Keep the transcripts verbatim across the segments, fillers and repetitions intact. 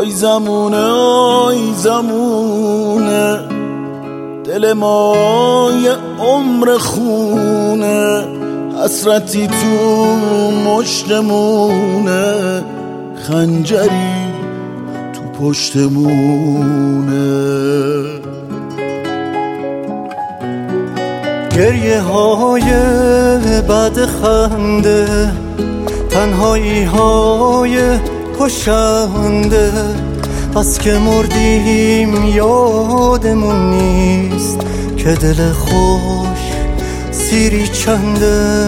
آی زمونه آی زمونه دل ما یه عمر خونه، حسرتی تو مشتمونه، خنجری تو پشتمونه. گریه های بعد خنده، تنهایی های کشنده، از که مردیم یادمون نیست که دل خوش سیری چنده.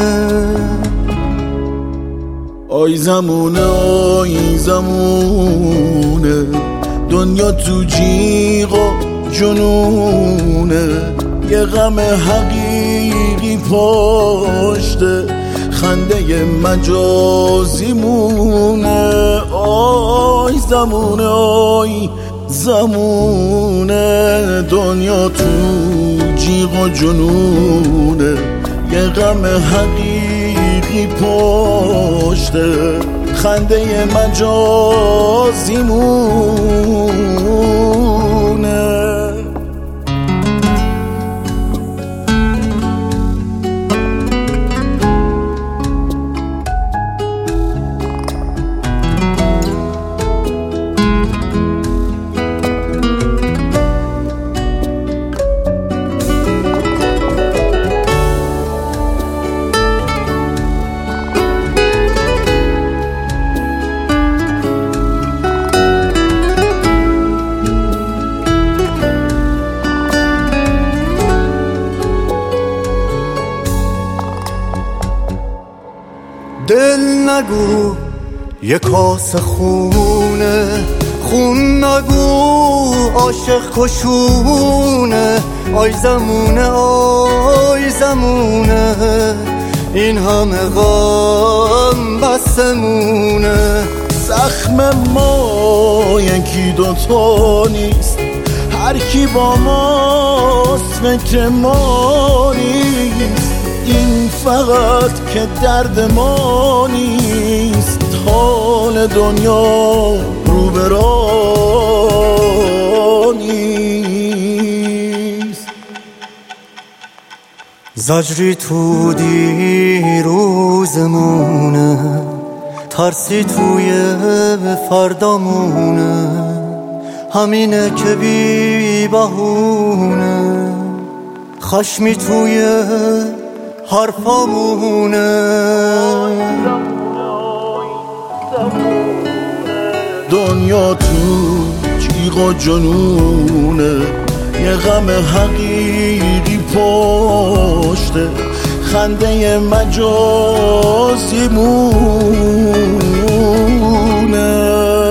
آی زمونه آی زمونه دنیا تو جیغ و جنونه، یه غم حقیقی پشته، خنده مجازی مونه. آی زمونه آی زمونه دنیا تو جیغ و جنونه، یه غم حقیقی پشته، خنده مجازی مونه. دل نگو یه کاس خونه، خون نگو عاشق کشونه. آی زمونه آی زمونه این همه غم بسمونه. زخم ما یکی دوتا نیست، هر کی با ماست فکر ما نیست. این فقط که درد ما نیست، حال دنیا رو به راه نیست. زجری تو دیروزمونه، ترسی توی فردامونه، همینه که بی بهونه، خشمی توی حرفامونه. دنیا تو جیغ و جنونه، یه غم حقیقی پشته، خنده مجازی مونه.